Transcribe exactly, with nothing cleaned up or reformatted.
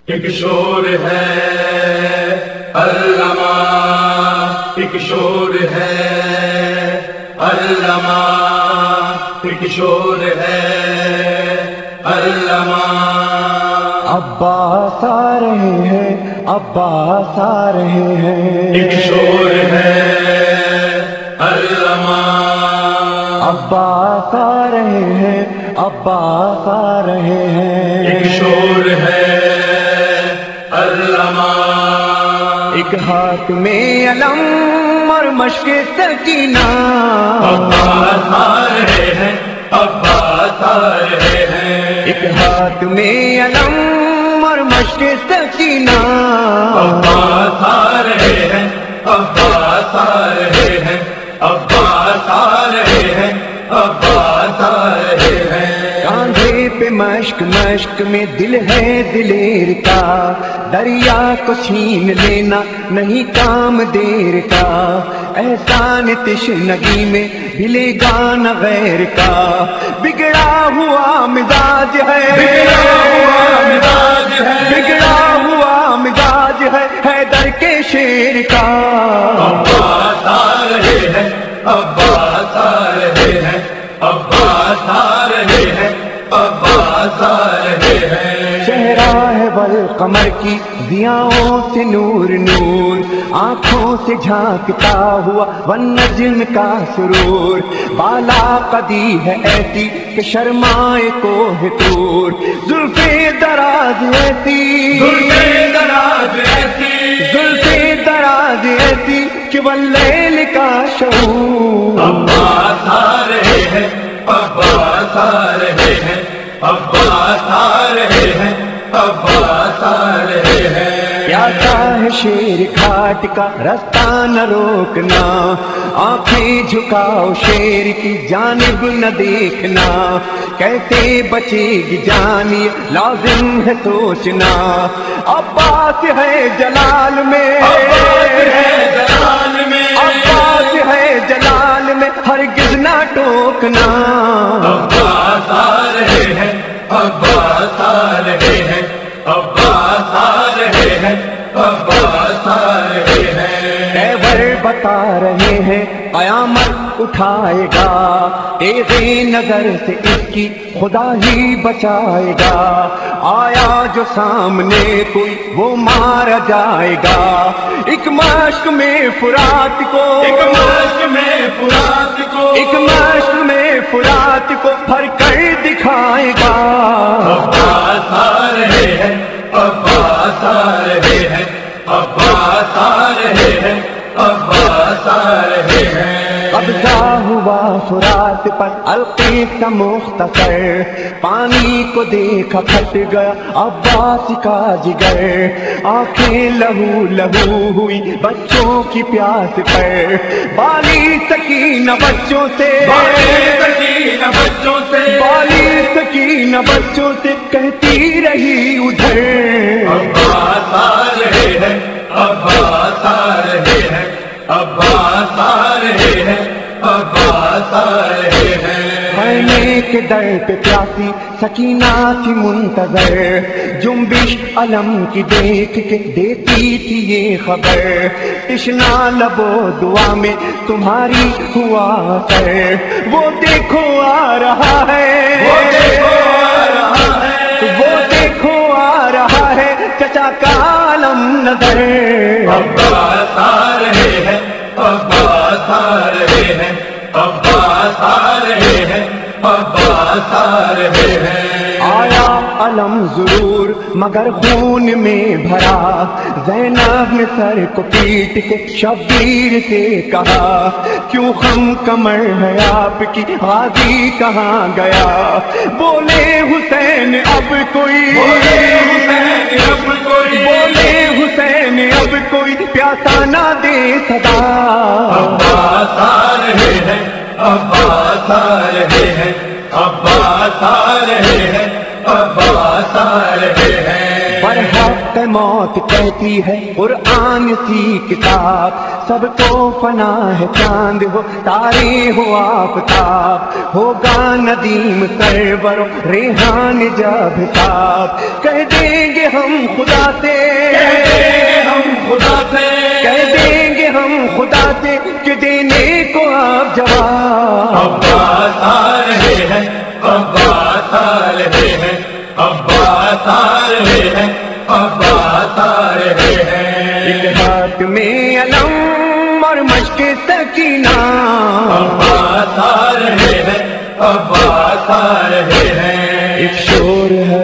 ایک شور ہے علامہ، ایک شور ہے علامہ، ایک شور ہے علامہ۔ عباس آ رہے ہیں، عباس آ رہے ہیں، ایک شور ہے علامہ، عباس آ رہے ہیں، عباس آ رہے ہیں، ایک شور ہے علامہ۔ ایک ہاتھ میں علم اور مشق سکینہ، عباس آ رہے ہیں، عباس آ رہے ہیں، ایک ہاتھ میں علم اور مشق سکینہ، عباس آ رہے ہیں، عباس آ رہے ہیں، عباس آ رہے ہیں، عباس آ رہے ہیں۔ کاندھے پہ مشک مشک میں دل ہے دلیر کا، دریا کو چھین لینا نہیں کام دیر کا، احسان تشنگی میں بھلے گانا غیر کا، بگڑا ہوا مزاج ہے، بگڑا ہوا مزاج ہے، بگڑا ہوا مزاج ہے حیدر کے شیر کا، عباس آ رہے ہیں، عباس آ رہے ہیں، عباس آ رہے ہیں، عباس آ رہے ہیں۔ چہرہ ہے والقمر کی ضیاؤں سے نور نور، آنکھوں سے جھانکتا ہوا والنجم کا سرور، بالا قدی ہے ایسی کہ شرمائے کوہ طور، زلفیں دراز ایسی، زلفیں دراز ایسی، زلفیں دراز ایسی کہ واللیل کا شعور، عباس آ رہے ہیں، عباس آ رہے ہیں، عباس آ رہے ہیں، عباس آ رہے ہیں۔ پیاسا ہے شیر گھاٹ کا رستہ نہ روکنا، آنکھیں جھکاؤ شیر کی جانب نہ دیکھنا، کیسے بچے گی جان یہ لازم ہے سوچنا، عباس ہے جلال میں، عباس ہے جلال میں، عباس ہے جلال میں ہرگز نہ ٹوکنا، عباس آ رہے ہیں، عباس آ رہے ہیں، عباس آ رہے ہیں، عباس آ رہے ہیں۔ خیبر بتا رہے ہیں قیامت اٹھائے گا، تیغِ نظر سے اس کی خدا ہی بچائے گا، آیا جو سامنے کوئی وہ مارا جائے گا، ایک مشق میں فرات کو، ایک مشق میں فرات کو، ایک مشق میں فرات کو بھر کر دکھائے گا، عباس آ رہے ہیں، عباس آ رہے ہیں، عباس آ رہے ہیں، عباس آ رہے ہیں۔ قبضہ ہوا فرات پر القی کا مختصر، پانی کو دیکھا پھٹ گیا عباس کا جگر، آنکھیں لہو لہو ہوئی بچوں کی پیاس پر، بالی سکینہ بچوں سے، بالی سکینہ بچوں سے، بالی سکینہ بچوں سے کہتی رہی ادھر، عباس آ رہے ہیں، عباس آ رہے ہیں، عباس آ رہے ہیں، عباس آ رہے ہیں۔ خیمے کے در پہ پیاسی سکینہ تھی منتظر، جنبش علم کی دیکھ کے دیتی تھی یہ خبر، تشنا لبو دعا میں تمہاری ہوا سر، وہ دیکھو آ رہا ہے، وہ دیکھو آ رہا ہے، وہ دیکھو آ رہا ہے چچا کا علم نظر، عباس آ رہے ہیں، عباس آ رہے ہیں، عباس آ رہے ہیں، عباس آ رہے ہیں۔ آیا علم ضرور مگر خون میں بھرا، زینب نے سر کو پیٹ کے شبیر سے کہا، کیوں خم کمر ہے آپ کی غازی کہاں گیا، بولے حسین اب کوئی، بولے حسین اب کوئی، بولے حسین اب کوئی پیاسا نہ دے صدا، عباس آ رہے ہیں، عباس آ رہے ہیں، عباس آ رہے ہیں، عباس آ رہے ہیں۔ برہا کہ موت کہتی ہے قرآن سی کتاب، سب کو فنا ہے چاند ہو تارے ہو آفتاب، ہوگا ندیم سرور و ریحان جب تاب، کہہ دیں گے ہم خدا سے، کہہ دیں گے ہم خدا سے، کہہ دیں گے ہم خدا سے کہ دینے کو آپ جواب۔ عباس آ رہے ہیں، عباس آ رہے ہیں، عباس آ رہے ہیں، عباس آ رہے ہیں۔ ایک ہاتھ میں علم اور مشق سکینہ، عباس آ رہے ہیں، عباس آ رہے ہیں۔ ایک شور ہے